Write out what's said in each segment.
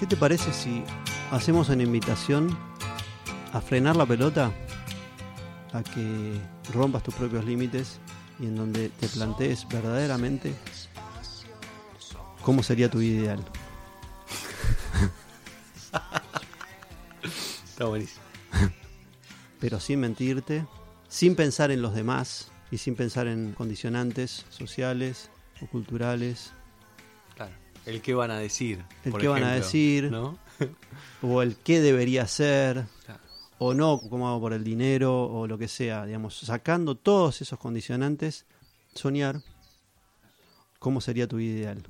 ¿Qué te parece si hacemos una invitación a frenar la pelota, a que rompas tus propios límites y en donde te plantees verdaderamente cómo sería tu vida ideal? Está buenísimo. Pero sin mentirte, sin pensar en los demás y sin pensar en condicionantes sociales o culturales. Claro. El qué van a decir. El por qué van a ejemplo, decir, ¿no? o el qué debería ser, Claro. o no, cómo hago por el dinero, o lo que sea. Digamos, sacando todos esos condicionantes, soñar cómo sería tu vida ideal.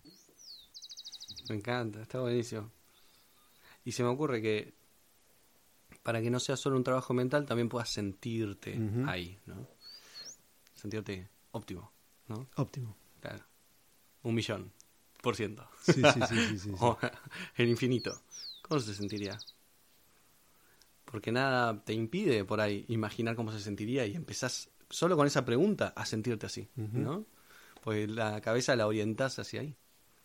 Me encanta, está buenísimo. Y se me ocurre que para que no sea solo un trabajo mental, también puedas sentirte ahí, ¿no? Sentirte óptimo, ¿no? Óptimo. Claro. 1.000.000%. Sí. O el infinito. ¿Cómo se sentiría? Porque nada te impide por ahí imaginar cómo se sentiría y empezás solo con esa pregunta a sentirte así, ¿no? Pues la cabeza la orientás hacia ahí.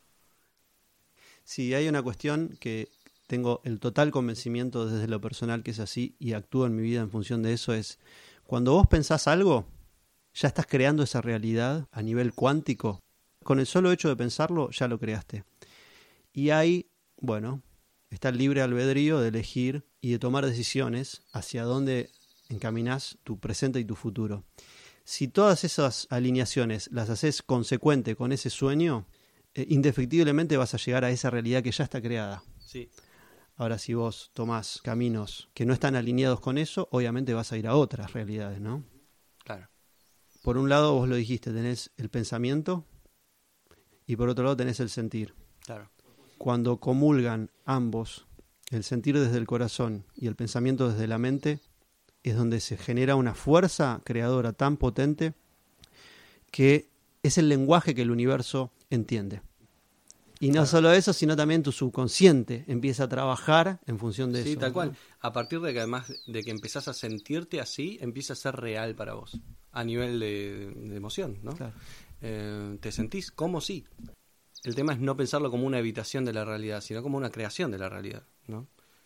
Sí, hay una cuestión que tengo el total convencimiento desde lo personal que es así y actúo en mi vida en función de eso, es cuando vos pensás algo, ya estás creando esa realidad a nivel cuántico. Con el solo hecho de pensarlo, ya lo creaste. Y ahí, bueno, está el libre albedrío de elegir y de tomar decisiones hacia dónde encaminás tu presente y tu futuro. Si todas esas alineaciones las haces consecuente con ese sueño, indefectiblemente vas a llegar a esa realidad que ya está creada. Sí. Ahora, si vos tomás caminos que no están alineados con eso, obviamente vas a ir a otras realidades, ¿no? Claro. Por un lado, vos lo dijiste, tenés el pensamiento y por otro lado tenés el sentir. Claro. Cuando comulgan ambos, el sentir desde el corazón y el pensamiento desde la mente, es donde se genera una fuerza creadora tan potente que es el lenguaje que el universo entiende. Y no solo eso, sino también tu subconsciente empieza a trabajar en función de eso. Sí, tal cual. A partir de que además de que empezás a sentirte así, empieza a ser real para vos. A nivel de emoción, ¿no? Claro. Te sentís como sí. El tema es no pensarlo como una evitación de la realidad, sino como una creación de la realidad, ¿no?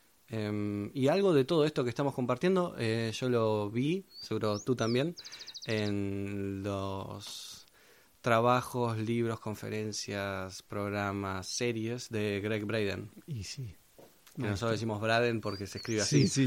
Y algo de todo esto que estamos compartiendo, yo lo vi, seguro tú también, en los trabajos, libros, conferencias, programas, series de Greg Braden. Y sí. Que nosotros decimos Braden porque se escribe así. Sí.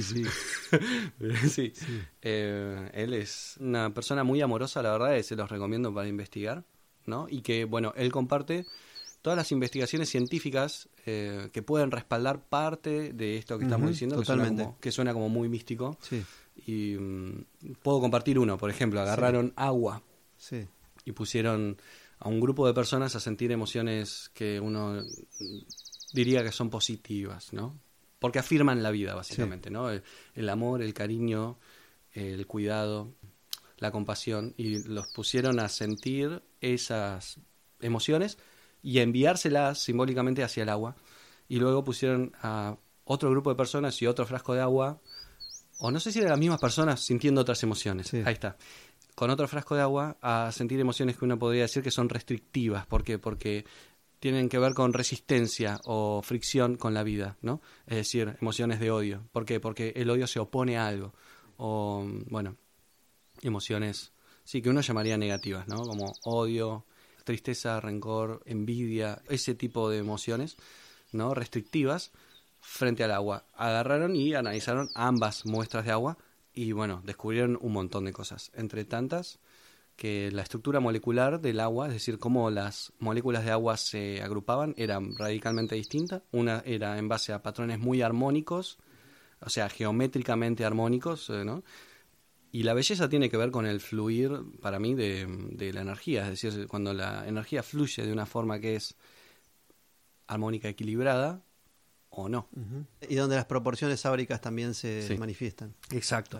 Sí. Él es una persona muy amorosa, la verdad, y se los recomiendo para investigar, ¿no? Y que, bueno, él comparte todas las investigaciones científicas que pueden respaldar parte de esto que estamos diciendo, totalmente. que suena como muy místico. Sí. Y puedo compartir uno, por ejemplo, agarraron agua Sí. y pusieron a un grupo de personas a sentir emociones que uno diría que son positivas, ¿no? Porque afirman la vida, básicamente, ¿no? El amor, el cariño, el cuidado, la compasión, y los pusieron a sentir esas emociones y a enviárselas simbólicamente hacia el agua. Y luego pusieron a otro grupo de personas y otro frasco de agua, o no sé si eran las mismas personas sintiendo otras emociones. Sí. Ahí está. Con otro frasco de agua a sentir emociones que uno podría decir que son restrictivas. ¿Por qué? Porque tienen que ver con resistencia o fricción con la vida, ¿no? Es decir, emociones de odio. ¿Por qué? Porque el odio se opone a algo. O, bueno, emociones, sí, que uno llamaría negativas, ¿no? Como odio, tristeza, rencor, envidia, ese tipo de emociones, ¿no? Restrictivas frente al agua. Agarraron y analizaron ambas muestras de agua y, bueno, descubrieron un montón de cosas. Entre tantas, que la estructura molecular del agua, es decir, cómo las moléculas de agua se agrupaban, era radicalmente distinta. Una era en base a patrones muy armónicos, o sea, geométricamente armónicos, ¿no? Y la belleza tiene que ver con el fluir, para mí, de la energía. Es decir, cuando la energía fluye de una forma que es armónica, equilibrada, o no. Y donde las proporciones áuricas también se manifiestan. Exacto.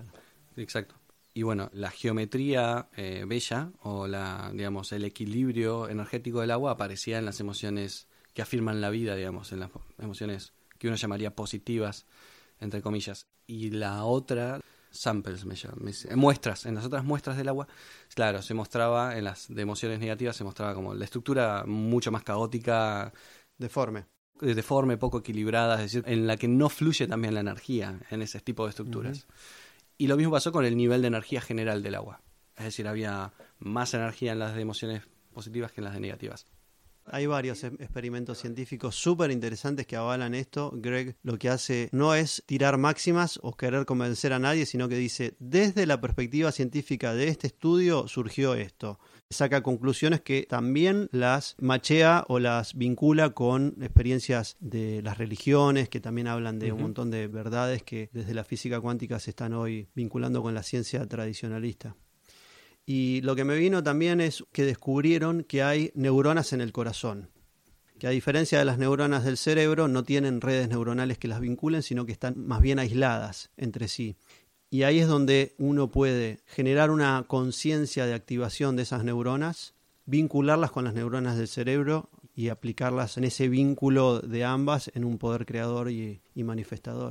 Y bueno, la geometría bella, o digamos, el equilibrio energético del agua aparecía en las emociones que afirman la vida, digamos, en las emociones que uno llamaría positivas, entre comillas. Y la otra, samples, muestras, en las otras muestras del agua, claro, se mostraba, en las de emociones negativas se mostraba como la estructura mucho más caótica, Deforme. deforme, poco equilibrada, es decir, en la que no fluye también la energía en ese tipo de estructuras. Y lo mismo pasó con el nivel de energía general del agua. Es decir, había más energía en las de emociones positivas que en las de negativas. Hay varios experimentos científicos súper interesantes que avalan esto. Greg lo que hace no es tirar máximas o querer convencer a nadie, sino que dice, desde la perspectiva científica de este estudio surgió esto. Saca conclusiones que también las machea o las vincula con experiencias de las religiones, que también hablan de un montón de verdades que desde la física cuántica se están hoy vinculando con la ciencia tradicionalista. Y lo que me vino también es que descubrieron que hay neuronas en el corazón, que a diferencia de las neuronas del cerebro no tienen redes neuronales que las vinculen, sino que están más bien aisladas entre sí. Y ahí es donde uno puede generar una conciencia de activación de esas neuronas, vincularlas con las neuronas del cerebro y aplicarlas en ese vínculo de ambas en un poder creador y manifestador.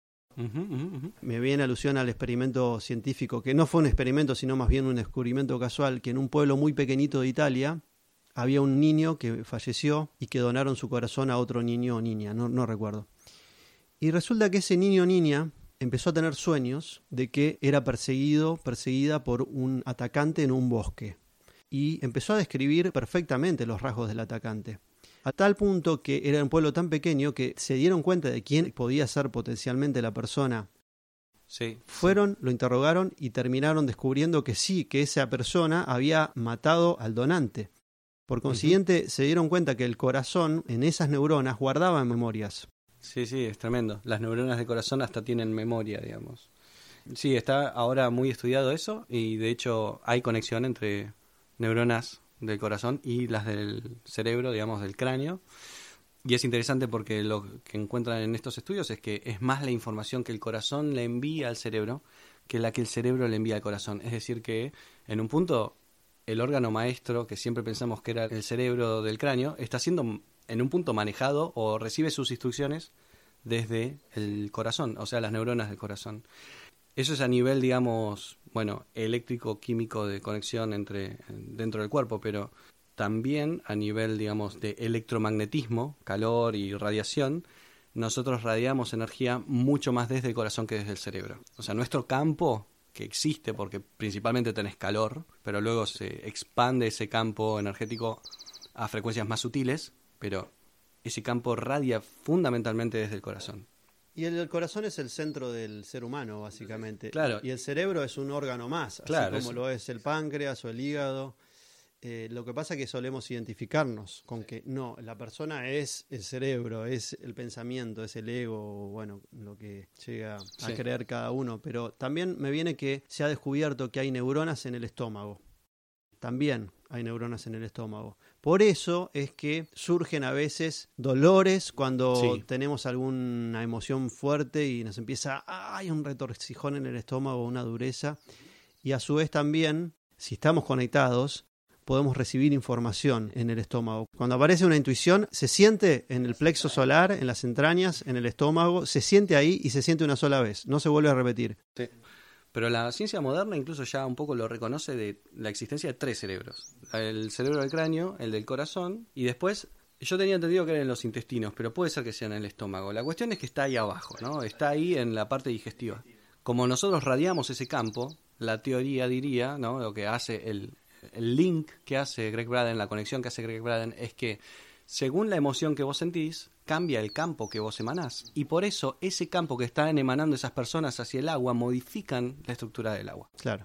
Me viene alusión al experimento científico, que no fue un experimento, sino más bien un descubrimiento casual, que en un pueblo muy pequeñito de Italia había un niño que falleció y que donaron su corazón a otro niño o niña, no recuerdo. Y resulta que ese niño o niña empezó a tener sueños de que era perseguida por un atacante en un bosque. Y empezó a describir perfectamente los rasgos del atacante. A tal punto que era un pueblo tan pequeño que se dieron cuenta de quién podía ser potencialmente la persona. Fueron, lo interrogaron y terminaron descubriendo que sí, que esa persona había matado al donante. Por consiguiente, se dieron cuenta que el corazón en esas neuronas guardaba memorias. Sí, es tremendo. Las neuronas del corazón hasta tienen memoria, digamos. Sí, está ahora muy estudiado eso y de hecho hay conexión entre neuronas del corazón y las del cerebro, digamos, del cráneo. Y es interesante porque lo que encuentran en estos estudios es que es más la información que el corazón le envía al cerebro que la que el cerebro le envía al corazón. Es decir que, en un punto, el órgano maestro, que siempre pensamos que era el cerebro del cráneo, está siendo, en un punto, manejado o recibe sus instrucciones desde el corazón, o sea, las neuronas del corazón. Eso es a nivel, digamos, eléctrico, químico de conexión dentro del cuerpo, pero también a nivel, digamos, de electromagnetismo, calor y radiación, nosotros radiamos energía mucho más desde el corazón que desde el cerebro. O sea, nuestro campo, que existe porque principalmente tenés calor, pero luego se expande ese campo energético a frecuencias más sutiles, pero ese campo radia fundamentalmente desde el corazón. Y el corazón es el centro del ser humano, básicamente. Claro. Y el cerebro es un órgano más, claro, así como lo es el páncreas o el hígado. Lo que pasa es que solemos identificarnos con que no, la persona es el cerebro, es el pensamiento, es el ego, lo que llega a creer cada uno. Pero también me viene que se ha descubierto que hay neuronas en el estómago. También hay neuronas en el estómago. Por eso es que surgen a veces dolores cuando tenemos alguna emoción fuerte y nos empieza, hay un retorcijón en el estómago, una dureza. Y a su vez también, si estamos conectados, podemos recibir información en el estómago. Cuando aparece una intuición, se siente en el plexo solar, en las entrañas, en el estómago, se siente ahí y se siente una sola vez, no se vuelve a repetir. Sí. Pero la ciencia moderna incluso ya un poco lo reconoce de la existencia de 3 cerebros. El cerebro del cráneo, el del corazón, y después, yo tenía entendido que eran en los intestinos, pero puede ser que sea en el estómago. La cuestión es que está ahí abajo, ¿no? Está ahí en la parte digestiva. Como nosotros radiamos ese campo, la teoría diría, ¿no? Lo que hace el link que hace Greg Braden, la conexión que hace Greg Braden, es que según la emoción que vos sentís, cambia el campo que vos emanás. Y por eso, ese campo que están emanando esas personas hacia el agua, modifican la estructura del agua. Claro.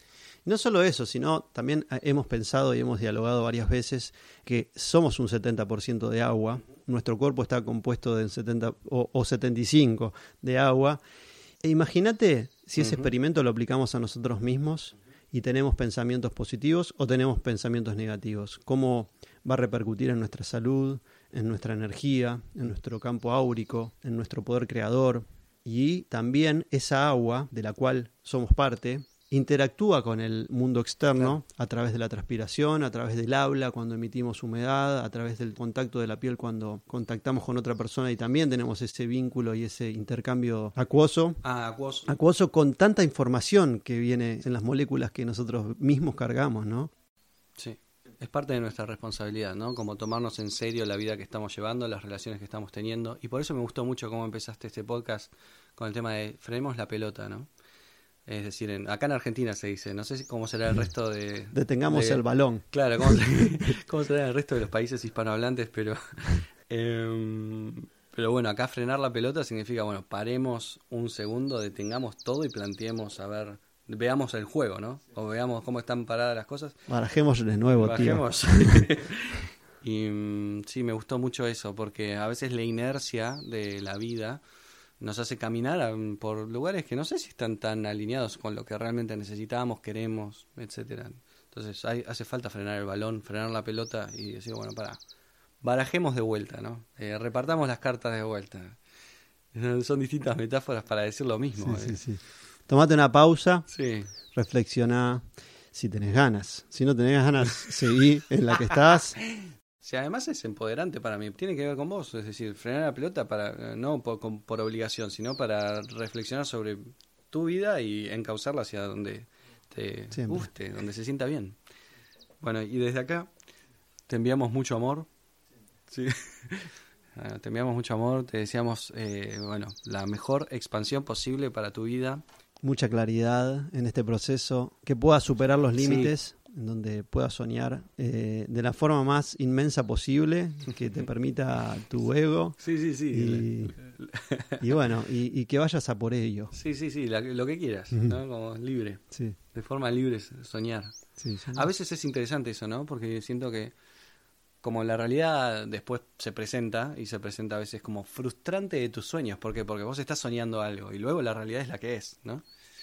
No solo eso, sino también hemos pensado y hemos dialogado varias veces que somos un 70% de agua. Nuestro cuerpo está compuesto de 70 o 75 de agua. E imagínate si ese experimento lo aplicamos a nosotros mismos y tenemos pensamientos positivos o tenemos pensamientos negativos. ¿Cómo va a repercutir en nuestra salud, en nuestra energía, en nuestro campo áurico, en nuestro poder creador? Y también esa agua de la cual somos parte interactúa con el mundo externo a través de la transpiración, a través del habla cuando emitimos humedad, a través del contacto de la piel cuando contactamos con otra persona y también tenemos ese vínculo y ese intercambio acuoso. Acuoso con tanta información que viene en las moléculas que nosotros mismos cargamos, ¿no? Sí. es parte de nuestra responsabilidad, ¿no? Como tomarnos en serio la vida que estamos llevando, las relaciones que estamos teniendo. Y por eso me gustó mucho cómo empezaste este podcast con el tema de frenemos la pelota, ¿no? Es decir, acá en Argentina se dice, no sé cómo será el resto de... Detengamos el balón. Claro, cómo será en el resto de los países hispanohablantes, pero bueno, acá frenar la pelota significa, bueno, paremos un segundo, detengamos todo y planteemos, veamos el juego, ¿no? O veamos cómo están paradas las cosas. Barajemos de nuevo, Bajemos. Y sí, me gustó mucho eso, porque a veces la inercia de la vida nos hace caminar por lugares que no sé si están tan alineados con lo que realmente necesitamos, queremos, etcétera. Entonces hace falta frenar el balón, frenar la pelota y decir, bueno, barajemos de vuelta, ¿no? Repartamos las cartas de vuelta. Son distintas metáforas para decir lo mismo. Sí. Tomate una pausa, sí. Reflexioná si tenés ganas. Si no tenés ganas, seguí en la que estás. Sí, además es empoderante para mí, tiene que ver con vos, es decir, frenar la pelota no por obligación, sino para reflexionar sobre tu vida y encauzarla hacia donde te guste, donde se sienta bien. Bueno, y desde acá te enviamos mucho amor, sí. Te enviamos mucho amor, te deseamos la mejor expansión posible para tu vida. Mucha claridad en este proceso, que puedas superar los límites. Sí. En donde puedas soñar de la forma más inmensa posible, que te permita tu ego. Sí. Y bueno, y que vayas a por ello. Sí, lo que quieras, ¿no? Como libre. Sí. De forma libre soñar. Sí. A veces es interesante eso, ¿no? Porque siento que como la realidad después se presenta a veces como frustrante de tus sueños. ¿Por qué? Porque vos estás soñando algo y luego la realidad es la que es, ¿no?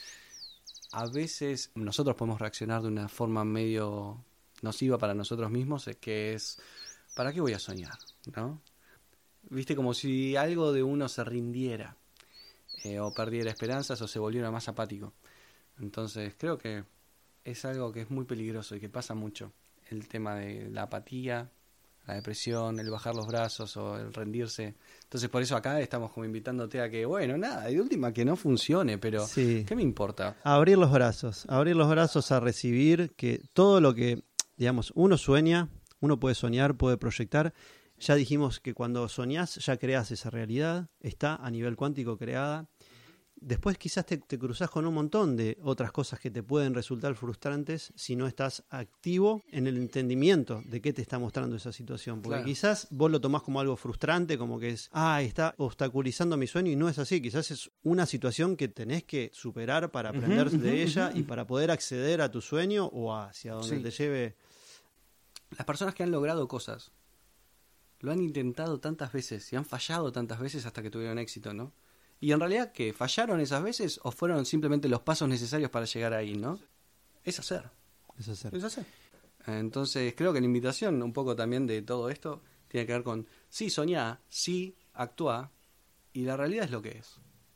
A veces nosotros podemos reaccionar de una forma medio nociva para nosotros mismos, que es, ¿para qué voy a soñar? ¿No? Viste, como si algo de uno se rindiera, o perdiera esperanzas, o se volviera más apático. Entonces creo que es algo que es muy peligroso y que pasa mucho. El tema de la apatía, la depresión, el bajar los brazos o el rendirse. Entonces por eso acá estamos como invitándote a que, bueno, nada, de última que no funcione, pero sí. ¿Qué me importa? Abrir los brazos a recibir que todo lo que, digamos, uno sueña, uno puede soñar, puede proyectar. Ya dijimos que cuando soñás ya creás esa realidad, está a nivel cuántico creada. Después quizás te cruzás con un montón de otras cosas que te pueden resultar frustrantes si no estás activo en el entendimiento de qué te está mostrando esa situación. Porque quizás vos lo tomás como algo frustrante, como que está obstaculizando mi sueño, y no es así. Quizás es una situación que tenés que superar para aprender de ella y para poder acceder a tu sueño o hacia donde te lleve. Las personas que han logrado cosas lo han intentado tantas veces y han fallado tantas veces hasta que tuvieron éxito, ¿no? Y en realidad, ¿que fallaron esas veces o fueron simplemente los pasos necesarios para llegar ahí, no? Es hacer. Entonces, creo que la invitación un poco también de todo esto tiene que ver con sí soñá, sí actuá, y la realidad es lo que es.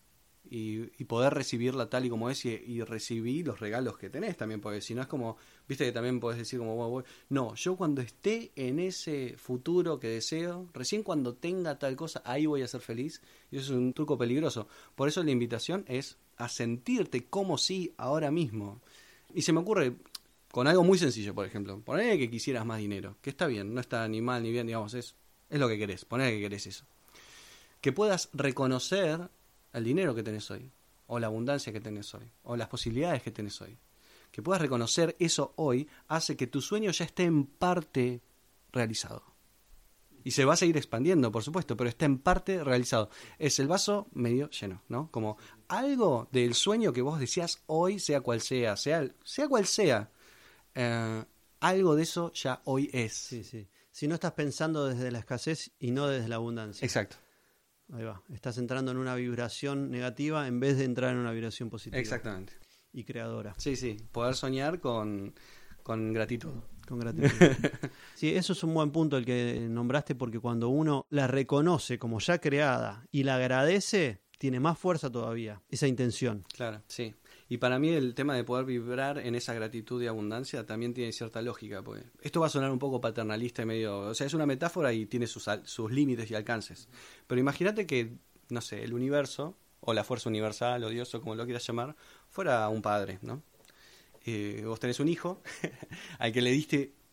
Y poder recibirla tal y como es y recibir los regalos que tenés también, porque si no es como, viste que también podés decir como, no, yo cuando esté en ese futuro que deseo, recién cuando tenga tal cosa, ahí voy a ser feliz, y eso es un truco peligroso. Por eso la invitación es a sentirte como si ahora mismo. Y se me ocurre con algo muy sencillo, por ejemplo, poner que quisieras más dinero, que está bien, no está ni mal ni bien, digamos, es lo que querés, poner que querés eso. Que puedas reconocer el dinero que tenés hoy, o la abundancia que tenés hoy, o las posibilidades que tenés hoy. Que puedas reconocer eso hoy hace que tu sueño ya esté en parte realizado. Y se va a seguir expandiendo, por supuesto, pero está en parte realizado. Es el vaso medio lleno, ¿no? Como algo del sueño que vos decías hoy, sea cual sea cual sea, algo de eso ya hoy es. Sí. Si no estás pensando desde la escasez y no desde la abundancia. Exacto. Ahí va, estás entrando en una vibración negativa en vez de entrar en una vibración positiva. Exactamente. Y creadora. Sí, poder soñar con gratitud. Con gratitud. Sí, eso es un buen punto el que nombraste, porque cuando uno la reconoce como ya creada y la agradece, tiene más fuerza todavía, esa intención. Claro, sí. Y para mí el tema de poder vibrar en esa gratitud y abundancia también tiene cierta lógica, porque esto va a sonar un poco paternalista y medio, o sea, es una metáfora y tiene sus límites y alcances. Pero imagínate que, no sé, el universo, o la fuerza universal, o Dios, o como lo quieras llamar, fuera un padre, ¿no? Vos tenés un hijo al que le diste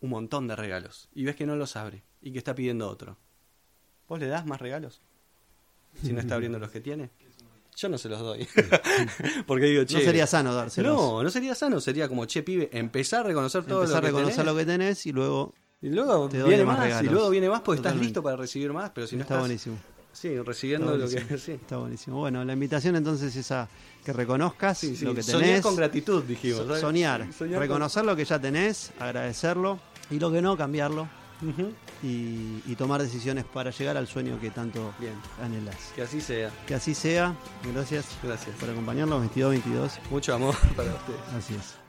un montón de regalos y ves que no los abre y que está pidiendo otro. ¿Vos le das más regalos? Si no está abriendo los que tiene. Yo no se los doy. Porque digo, che. No sería sano dárselos. No sería sano. Sería como, che, pibe, empezar a reconocer todo Empezar a lo que reconocer tenés. lo que tenés y luego te doy viene más más. regalos. Y luego viene más porque Totalmente. estás listo para recibir más. Pero si no está estás. buenísimo. Sí, recibiendo Está lo que. buenísimo. Sí. Está buenísimo. Bueno, la invitación entonces es a que reconozcas Sí, sí. lo que Soñar tenés. con gratitud, dijimos. ¿sabes? Soñar. Soñar Reconocer lo que ya tenés, agradecerlo y lo que no, cambiarlo. Ujú. Y tomar decisiones para llegar al sueño que tanto Bien. anhelás. Que así sea. Que así sea. Gracias Gracias. por acompañarnos. 22-22. Mucho amor para ustedes. Así es.